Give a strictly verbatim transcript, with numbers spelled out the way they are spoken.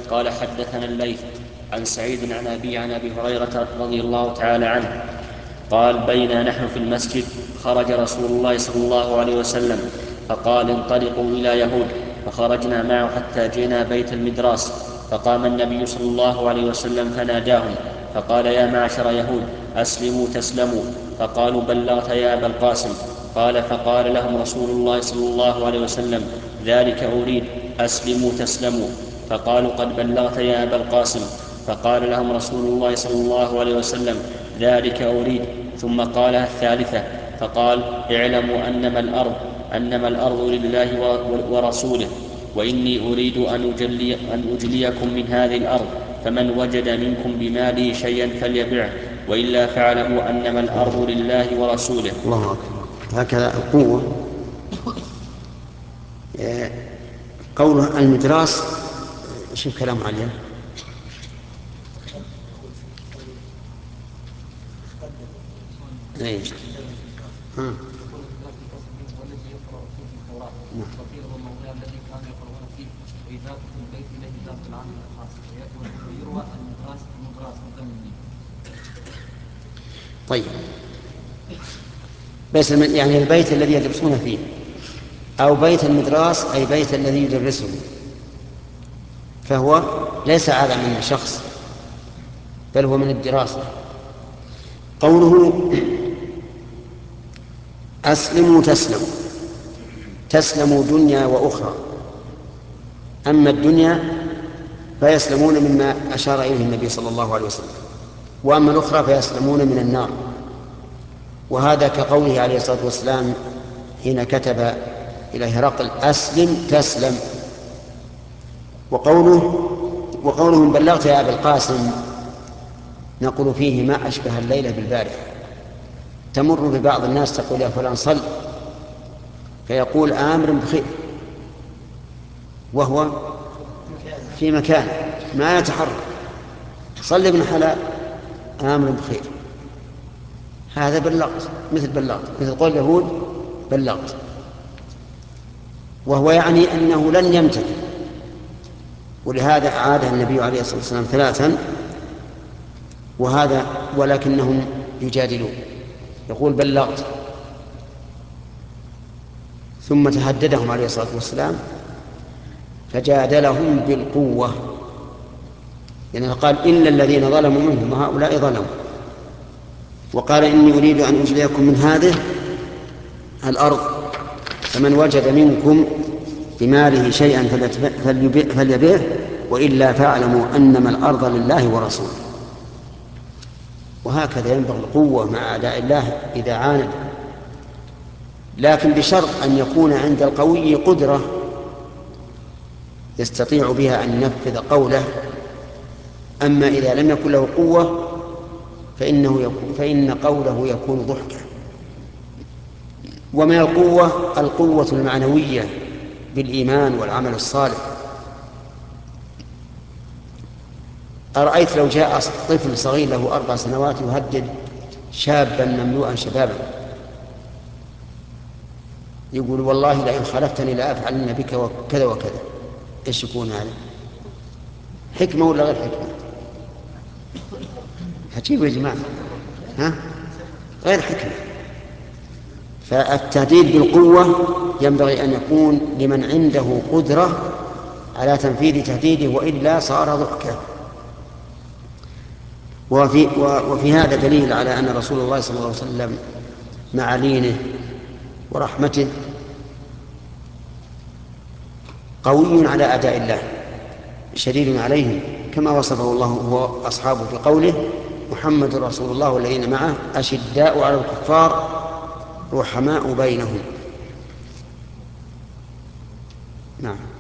قال حدثنا الليث عن سعيد عن أبي عن أبي هريرة رضي الله تعالى عنه قال بينا نحن في المسجد خرج رسول الله صلى الله عليه وسلم فقال انطلقوا إلى يهود، فخرجنا معه حتى جئنا بيت المدراس، فقام النبي صلى الله عليه وسلم فناداهم فقال يا معشر يهود أسلموا تسلموا، فقالوا بلغت يا أبا القاسم. قال فقال لهم رسول الله صلى الله عليه وسلم ذلك أريد أسلموا تسلموا، فقالوا قد بلغت يا أبا القاسم. فقال لهم رسول الله صلى الله عليه وسلم ذلك أريد، ثم قالها الثالثة فقال اعلموا أنما الأرض أنما الأرض لله ورسوله، وإني أريد أن, أجلي أن أجليكم من هذه الأرض، فمن وجد منكم بماله شيئا فليبعه، وإلا فاعلموا أنما الأرض لله ورسوله. الله أكبر. هكذا القوة. قوله المدراس شوف كلام عليه ايش ها وقيل هو الموضع الذي كانوا يقرؤون فيه وإذا في البيت إليه ذات العام الخاص، ويروى المدراس المدراس مدمنين. طيب بس يعني البيت الذي يدرسون فيه أو بيت المدراس أي بيت الذي يدرسه، فهو ليس هذا من شخص بل هو من الدراسة. قوله أسلموا تسلموا، تسلموا دنيا وأخرى. أما الدنيا فيسلمون مما أشار إليه النبي صلى الله عليه وسلم، وأما الأخرى فيسلمون من النار. وهذا كقوله عليه الصلاة والسلام حين كتب إلى هرقل أسلم تسلم. وقوله وقولهم بلغت يا أبا القاسم نقول فيه ما أشبه الليلة بالبارحة. تمر ببعض الناس تقول يا فلان صل، فيقول آمر بخير وهو في مكان ما يتحرك، صل ابن حلال آمر بخير، هذا بلغت مثل بلغت مثل قول اليهود بلغت، وهو يعني أنه لن يمتثل. ولهذا أعادها النبي عليه الصلاة والسلام ثلاثا، وهذا ولكنهم يجادلون، يقول بلغت، ثم تهددهم عليه الصلاة والسلام فجادلهم بالقوة، يعني قال إن الذين ظلموا منهم هؤلاء ظلموا، وقال إني أريد أن أجليكم من هذه الأرض، فمن وجد منكم بماله شيئا فليبيعه، وإلا فاعلموا أنما الأرض لله ورسوله. وهكذا ينبغي القوة مع أعداء الله إذا عاند، لكن بشرط أن يكون عند القوي قدرة يستطيع بها أن ينفذ قوله. أما إذا لم يكن له قوة فإنه يكون فإن قوله يكون ضحكا. ومن القوة القوة المعنوية بالإيمان والعمل الصالح. أرأيت لو جاء طفل صغير له أربع سنوات يهدد شابا مملوءا شبابا، يقول والله لئن خالفتني لأفعلن بك وكذا وكذا، إيش يكون هذا؟ حكمة ولا غير حكمة؟ عجيب يا جماعة، ها؟ غير حكمة. فالتهديد بالقوة ينبغي أن يكون لمن عنده قدرة على تنفيذ تهديده، وإلا صار ضحكا. وفي, وفي هذا دليل على أن رسول الله صلى الله عليه وسلم مع لينه ورحمته قوي على أعداء الله شديد عليهم، كما وصفه الله هو أصحابه بقوله محمد رسول الله والذين معه أشداء على الكفار رحماء بينهم. نعم.